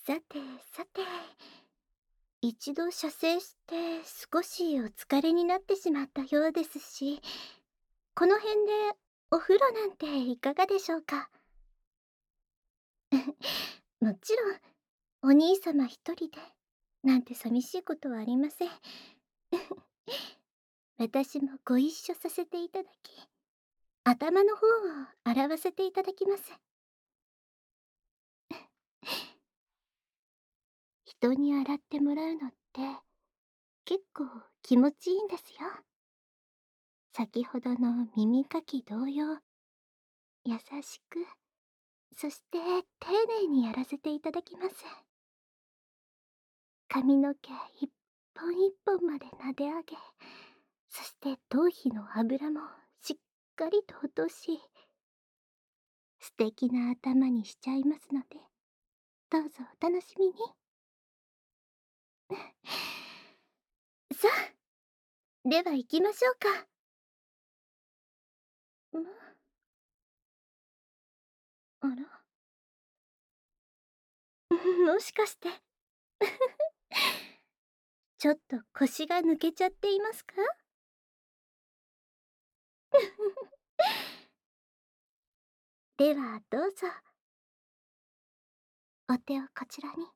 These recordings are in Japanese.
さてさて、一度射精して少しお疲れになってしまったようですし、この辺でお風呂なんていかがでしょうか。もちろん、お兄様一人で、なんて寂しいことはありません。私もご一緒させていただき、頭の方を洗わせていただきます。人に洗ってもらうのって結構気持ちいいんですよ。先ほどの耳かき同様、優しく、そして丁寧にやらせていただきます。髪の毛一本一本まで撫で上げ、そして頭皮の油もしっかりと落とし、素敵な頭にしちゃいますので、どうぞお楽しみに。さあ、では行きましょうか。あらもしかしてちょっと腰が抜けちゃっていますか？ではどうぞ、お手をこちらに。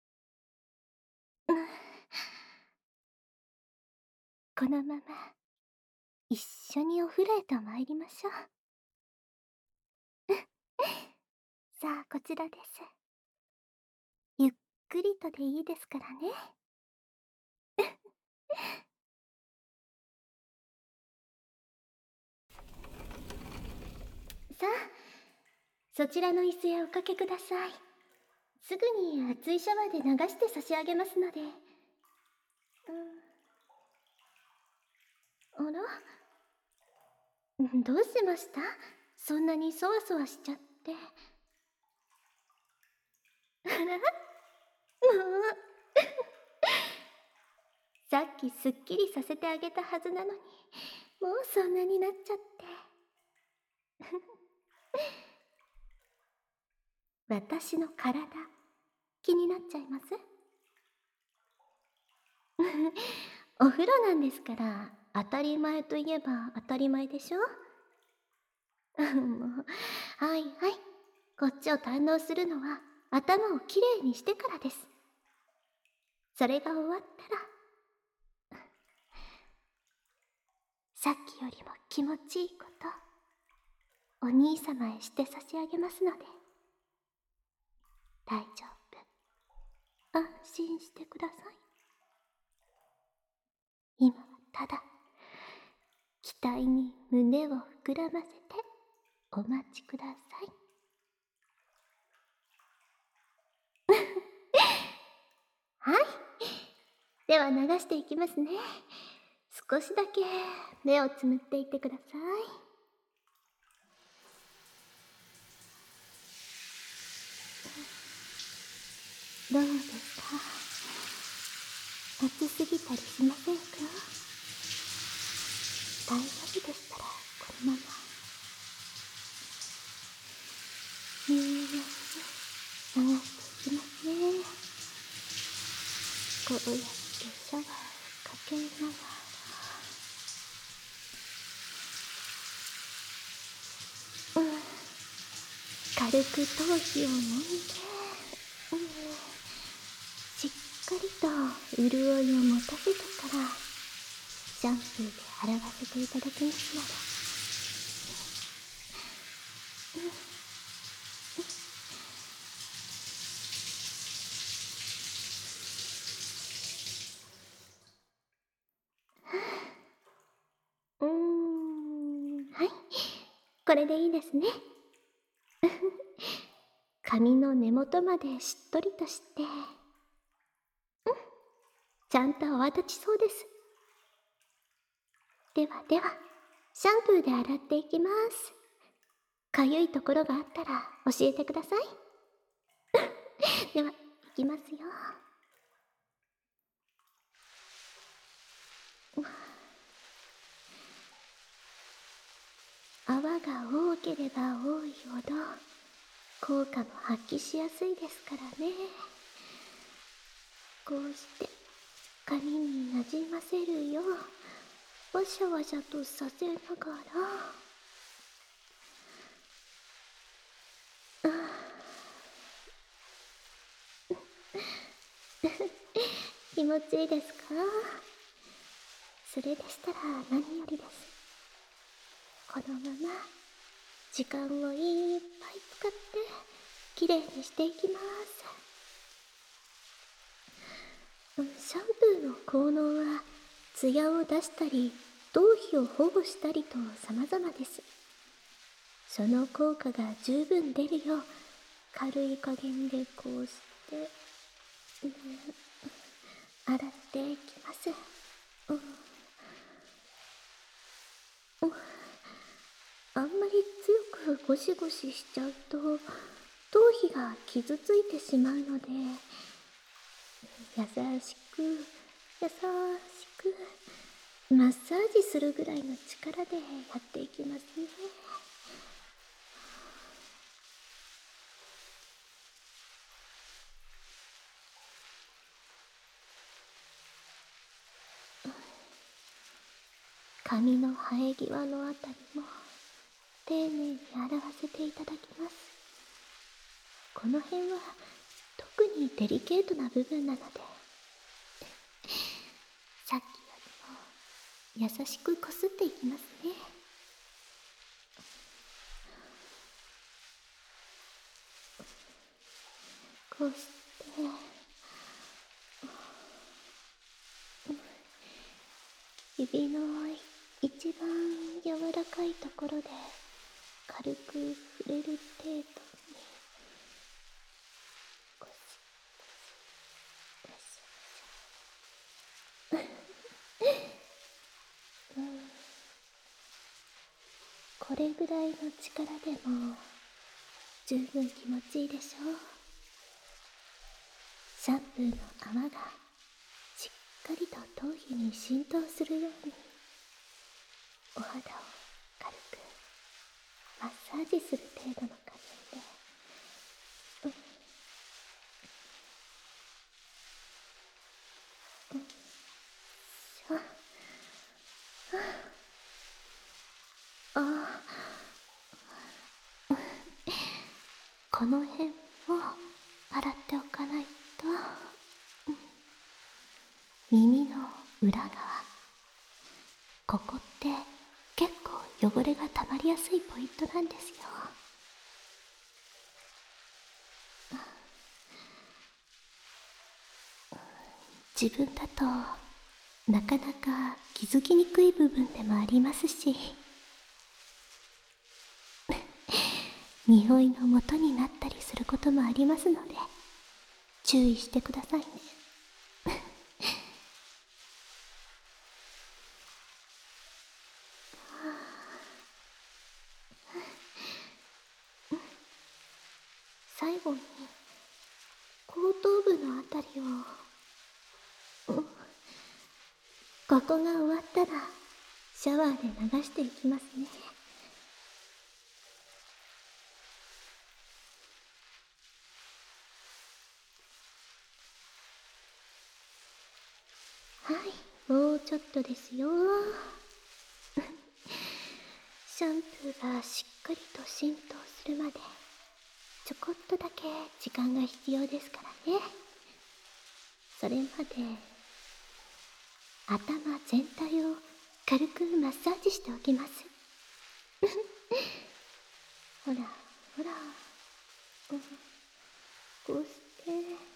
このまま一緒にお風呂へと参りましょう。さあ、こちらです。ゆっくりとでいいですからね。さあ、そちらの椅子へおかけください。すぐに熱いシャワーで流して差し上げますので。あら、どうしました？そんなにそわそわしちゃって。あら、もうさっきすっきりさせてあげたはずなのに、もうそんなになっちゃって。私の体、気になっちゃいます？お風呂なんですから、当たり前といえば当たり前でしょ。もう、はいはい。こっちを堪能するのは頭をきれいにしてからです。それが終わったら、さっきよりも気持ちいいこと、お兄様へして差し上げますので、大丈夫。安心してください。今はただ、期待に胸を膨らませてお待ちください。はい。では流していきますね。少しだけ目をつむっていてください。どうですか？暑すぎたりしませんか？大丈夫でしたらこのままゆっくり流していきますね。こうやってシャワーをかけながら、軽く頭皮を揉んで、しっかりと潤いを持たせてからシャンプーで洗わせていただきますので。はい、これでいいですね。髪の根元までしっとりとして、ちゃんと泡立ちそうです。ではでは、シャンプーで洗っていきます。かゆいところがあったら教えてください。では、いきますよ。泡が多ければ多いほど効果も発揮しやすいですからね。 こうして髪になじませるようわしゃわしゃとさせながら、気持ちいいですか？それでしたら何よりです。このまま時間をいっぱい使ってきれいにしていきます。シャンプーの効能はツヤを出したり頭皮を保護したりと様々です。その効果が十分出るよう軽い加減でこうして、洗っていきます。あんまり強くゴシゴシしちゃうと頭皮が傷ついてしまうので、優しく優しくマッサージするぐらいの力でやっていきますね。髪の生え際のあたりも丁寧に洗わせていただきます。この辺は特にデリケートな部分なので、さっきよりも優しくこすっていきますね。こうして指の一番柔らかいところで軽く触れる程度にゴシゴシゴシ、これぐらいの力でも十分気持ちいいでしょう。シャンプーの泡がしっかりと頭皮に浸透するようにお肌を軽くマッサージする程度の加減で、この辺も洗っておかないと。耳の裏側、ここって結構汚れがたまりやすいポイントなんですよ。自分だとなかなか気づきにくい部分でもありますし、匂いの元になったりすることもありますので注意してくださいね。最後に後頭部のあたりを、ここが終わったらシャワーで流していきますね。はい、もうちょっとですよ。シャンプーがしっかりと浸透するまでちょこっとだけ時間が必要ですからね。それまで頭全体を軽くマッサージしておきます。ほらほら、こうして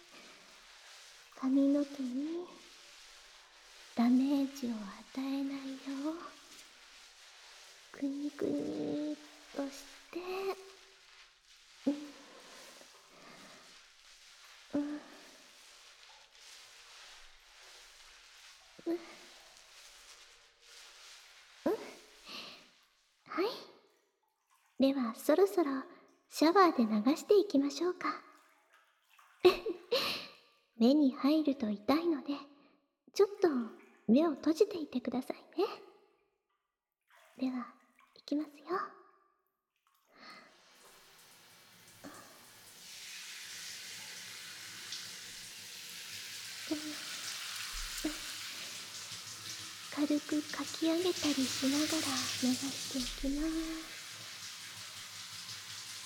髪の毛にダメージを与えないようくにくにっとして、はい。ではそろそろシャワーで流していきましょうか。目に入ると痛いのでちょっと目を閉じていてくださいね。では、いきますよ。 軽くかき上げたりしながら流していきます。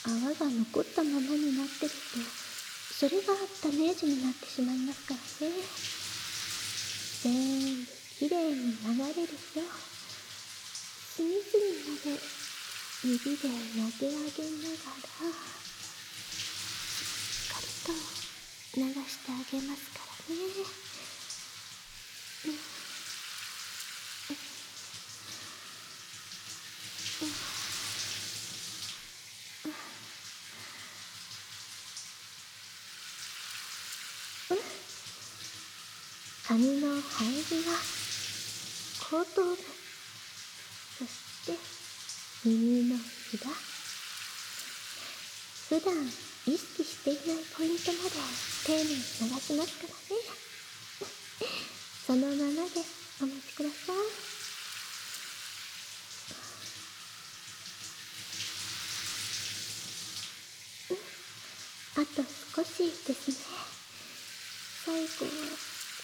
泡が残ったままになってると、それがダメージになってしまいますからね。全部きれいに流れるよう、隅々まで指でなで上げながら、しっかりと流してあげますからね。髪の生え際、後頭部、そして耳の裏、普段意識していないポイントまで丁寧に流しますからね。そのままでお待ちください。あと少しですね。最後は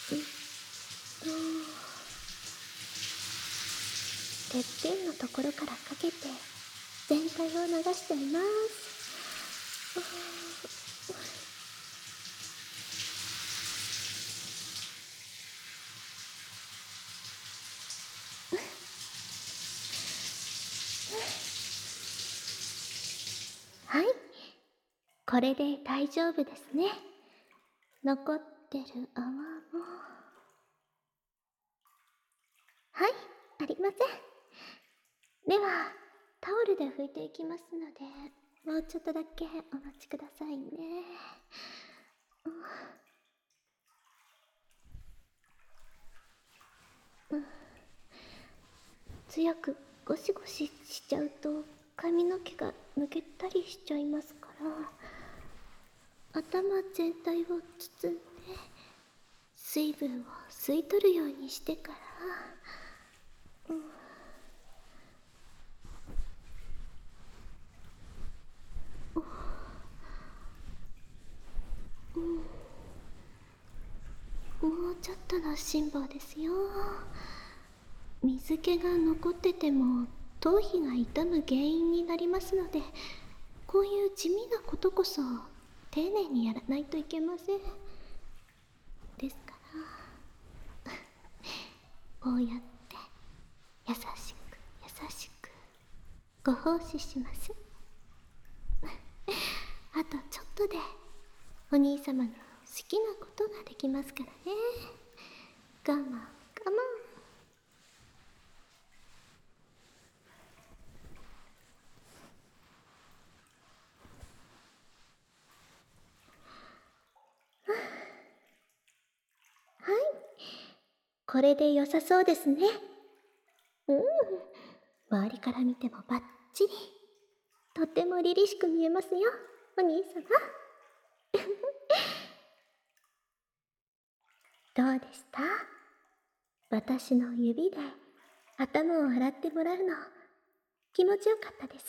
てっぺんのところからかけて全体を流しちゃいます。はい、これで大丈夫ですね。残ってる泡も、はい、ありません。ではタオルで拭いていきますので、もうちょっとだけお待ちくださいね。強くゴシゴシしちゃうと髪の毛が抜けたりしちゃいますから、頭全体を包んで水分を吸い取るようにしてから、もうちょっとの辛抱ですよ。水気が残ってても頭皮が傷む原因になりますので、こういう地味なことこそ丁寧にやらないといけません。ですからこうやって優しく優しくご奉仕します。あとちょっとでお兄様の好きなことができますからね。我慢我慢。はい、これで良さそうですね。周りから見てもバッチリ。とっても凛々しく見えますよ、お兄様。どうでした？私の指で頭を洗ってもらうの気持ちよかったです。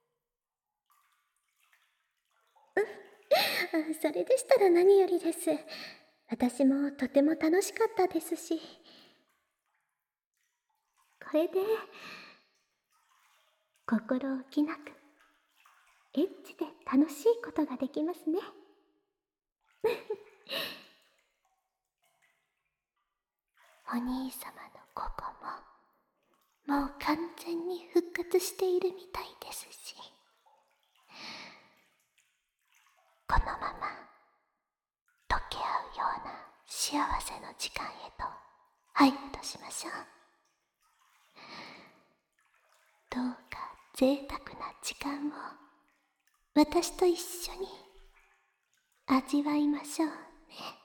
それでしたら何よりです。私もとても楽しかったですし、これで心置きなくエッチで楽しいことができますね。お兄様のここももう完全に復活しているみたいですし、このまま溶け合うような幸せの時間へと入るとしましょう。どうか贅沢な時間を私と一緒に味わいましょうね。